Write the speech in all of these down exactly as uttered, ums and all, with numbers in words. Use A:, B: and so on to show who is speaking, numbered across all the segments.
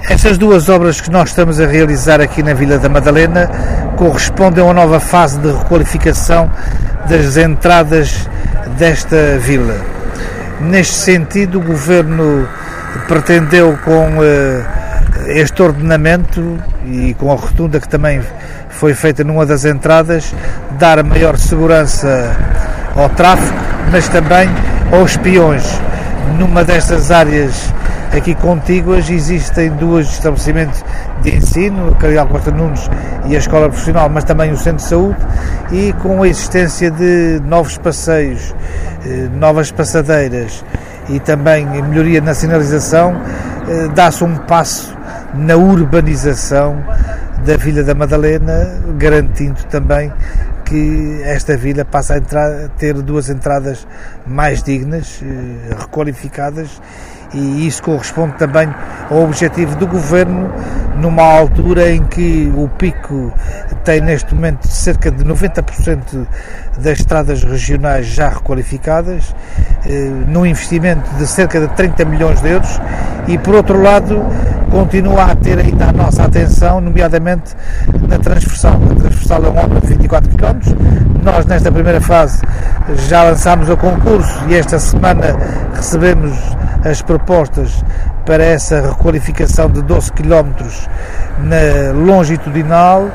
A: Estas duas obras que nós estamos a realizar aqui na Vila da Madalena correspondem a uma nova fase de requalificação das entradas desta vila. Neste sentido, o Governo pretendeu, com uh, este ordenamento e com a rotunda que também foi feita numa das entradas, dar maior segurança ao tráfego, mas também aos peões. Numa destas áreas aqui contíguas existem dois estabelecimentos de ensino, a Cardeal Costa Nunes e a Escola Profissional, mas também o Centro de Saúde, e com a existência de novos passeios, novas passadeiras e também melhoria na sinalização, dá-se um passo na urbanização da Vila da Madalena, garantindo também que esta vila passa a, entrar, a ter duas entradas mais dignas, eh, requalificadas, e isso corresponde também ao objetivo do Governo, numa altura em que o Pico tem neste momento cerca de noventa por cento das estradas regionais já requalificadas, eh, num investimento de cerca de trinta milhões de euros, e por outro lado continua a ter ainda a nossa atenção, nomeadamente na transversal. A transversal é uma obra de vinte e quatro quilómetros. Nós, nesta primeira fase, já lançámos o concurso e esta semana recebemos as propostas para essa requalificação de doze quilómetros na longitudinal,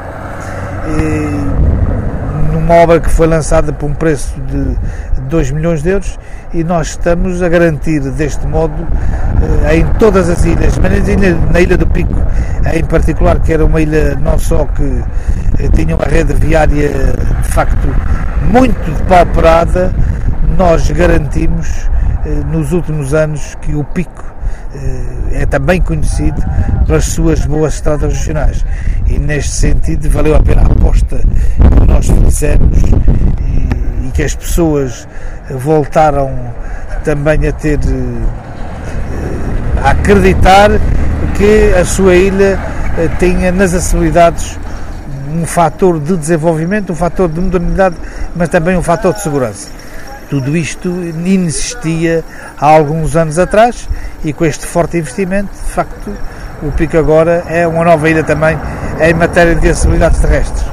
A: numa obra que foi lançada por um preço de dois milhões de euros, e nós estamos a garantir deste modo, em todas as ilhas, mas na Ilha do Pico em particular, que era uma ilha não só que tinha uma rede viária de facto muito depauperada, nós garantimos nos últimos anos que o Pico é também conhecido pelas suas boas estradas regionais, e neste sentido valeu a pena a aposta que nós fizemos e, e que as pessoas voltaram também a ter, a acreditar que a sua ilha tinha nas acessibilidades um fator de desenvolvimento, um fator de modernidade, mas também um fator de segurança. Tudo isto inexistia há alguns anos atrás, e com este forte investimento, de facto, o Pico agora é uma nova ilha também em matéria de acessibilidades terrestres.